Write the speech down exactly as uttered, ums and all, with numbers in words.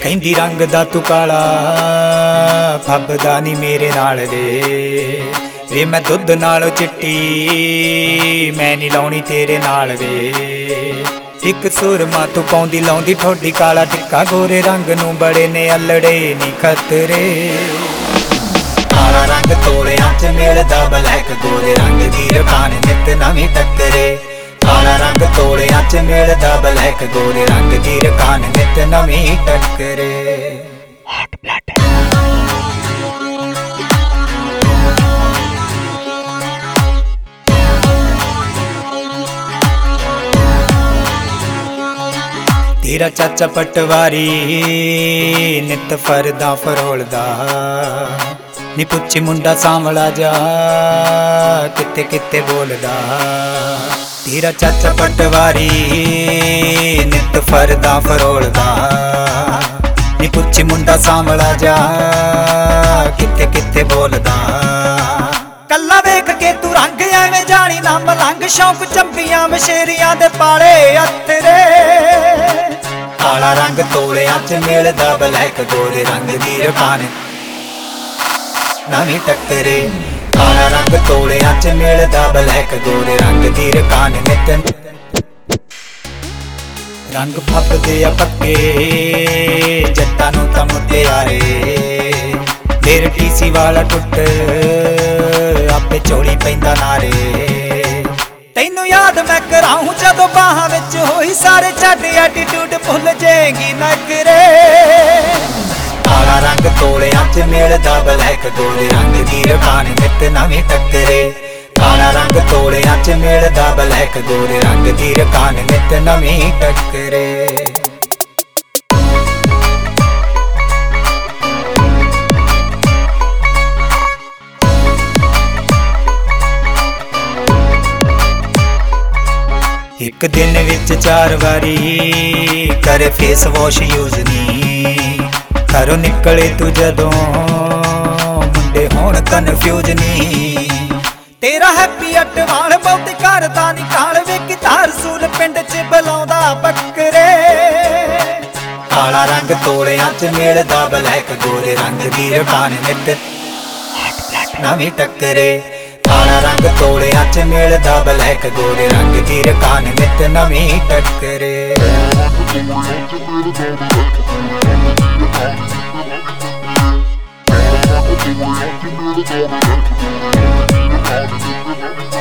ਕਹਿੰਦੀ ਰੰਗ ਦਾ ਤੂੰ ਕਾਲਾ ਫੱਬਦਾ ਨੀ ਮੇਰੇ ਨਾਲ ਵੇ ਵੇ ਮੈਂ ਦੁੱਧ ਨਾਲੋਂ ਚਿੱਟੀ ਮੈਂ ਨੀ ਲਾਉਣੀ ਤੇਰੇ ਨਾਲ ਵੇ ਇੱਕ ਸੁਰਮਾ ਤੂੰ ਪਾਉਂਦੀ ਲਾਉਂਦੀ ਠੋਡੀ ਕਾਲਾ ਟਿੱਕਾ ਗੋਰੇ ਰੰਗ ਨੂੰ ਬੜੇ ਨੇ ਅਲੜੇ ਨੀ ਖਤਰੇ ਕਾਲਾ ਰੰਗ ਤੋਲਿਆਂ ਚ ਮਿਲਦਾ ਬਲੈਕ ਗੋਰੇ ਰੰਗ ਦੀ ਰਕਾਨ ਨਿੱਤ ਨਵੀਂ ਟੱਕਰੇ ਕਾਲਾ ਰੰਗ ਤੋਲਿਆਂ ਚ ਮਿਲਦਾ ਬਲੈਕ ਗੋਰੇ ਰੰਗ ਦੀ ਰਕਾਨ ਨਿੱਤ ਨਵੀਂ ਟੱਕਰੇ ਤੇਰਾ ਚਾਚਾ ਪਟਵਾਰੀ ਨਿੱਤ ਫਰਦਾ ਫਰੋਲਦਾ ਨੀ ਪੁੱਛੀ ਮੁੰਡਾ ਸਾਂਵਲਾ ਜਾ ਕਿਤੇ ਕਿਤੇ ਬੋਲਦਾ ਤੇਰਾ ਚਾਚਾ ਪਟਵਾਰੀ ਨਿੱਤ ਫਰਦਾ ਫਰੋਲਦਾ ਨੀ ਪੁੱਛੀ ਮੁੰਡਾ ਸਾਂਵਲਾ ਜਾ ਕਿਤੇ ਕਿਤੇ ਬੋਲਦਾ ਕੱਲਾ ਵੇਖ ਕੇ ਤੂੰ ਰੰਗ ਐਵੇਂ ਜਾਣੀ ਨਾ ਮਲੰਗ ਸ਼ੌਂਕ ਚੰਬੀਆਂ ਮਸ਼ੇਰੀਆਂ ਦੇ ਪਾਲੇ ਅੱਤਰੇ ਕਾਲਾ ਰੰਗ ਤੋਲਿਆਂ ਚ ਮਿਲਦਾ ਬਲੈਕ ਗੋਰੇ ਰੰਗ ਦੀ ਰਕਾਨ ਨਵੀਂ ਟੱਕਰੇ ਕਾਲਾ ਰੰਗ ਤੋਲਿਆਂ ਚ ਮਿਲਦਾ ਬਲੈਕ ਗੋਰੇ ਰੰਗ ਦੀ ਰਕਾਨ ਨਿੱਤ ਰੰਗ ਫੱਬਦੇ ਆ ਪੱਕੇ ਜੱਟਾਂ ਨੂੰ ਤਾਂ ਮੁਟਿਆਰੇ ਤੇਰੇ ਟੀਸੀ ਵਾਲਾ ਟੁੱਟ ਆਪੇ ਝੋਲੀ ਪੈਂਦਾ ਨਾਰੇ ਤੈਨੂੰ ਯਾਦ ਮੈਂ ਕਰਾਉਂ ਜਦੋਂ ਬਾਹਾਂ ਵਿੱਚ ਹੋਈ ਸਾਰੇ ਛੱਡ ਐਟੀਟਿਊਡ ਭੁੱਲ ਜਾਏਗੀ ਨਕਰੇ ਕਾਲਾ ਰੰਗ ਤੋਲਿਆਂ ਚ ਮਿਲਦਾ ਬਲੈਕ ਗੋਰੇ ਰੰਗ ਦੀ ਰਕਾਨ ਨਿੱਤ ਨਵੀਂ ਟੱਕਰੇ ਕਾਲਾ ਰੰਗ ਤੋਲਿਆਂ ਚ ਮਿਲਦਾ ਬਲੈਕ ਗੋਰੇ ਰੰਗ ਦੀ ਰਕਾਨ ਨਿੱਤ ਨਵੀਂ ਟੱਕਰੇ ਇੱਕ ਦਿਨ ਵਿੱਚ ਚਾਰ ਵਾਰੀ ਕਰੇ ਫੇਸ ਵਾਸ਼ ਯੂਜ਼ ਨੀ ਘਰੋਂ ਨਿਕਲੇ ਤੂੰ ਜਦੋਂ ਮੁੰਡੇ ਹੋਣ ਕਨਫਿਊਜ਼ ਨੀ ਤੇਰਾ ਹੈਪੀ ਅਟਵਾਲ ਬਹੁਤੀ ਕਰਦਾ ਨੀ ਕਾਲ ਵੇਖ ਧਾਰ ਸੂਲ ਪਿੰਡ ਚ ਬੁਲਾਉਂਦਾ ਬੱਕਰੇ ਕਾਲਾ ਰੰਗ ਤੋਲਿਆਂ ਚ ਮਿਲਦਾ ਬਲੈਕ ਗੋਰੇ ਰੰਗ ਦੀ ਰਕਾਨ ਨਿੱਤ ਨਵੀਂ ਟੱਕਰੇ ਕਾਲਾ ਰੰਗ ਤੋਲਿਆਂ ਚ ਮਿਲਦਾ ਬਲੈਕ ਗੋਰੇ ਰੰਗ ਦੀ ਰਕਾਨ ਨਿੱਤ ਨਵੀਂ ਟੱਕਰੇ We'll be right back.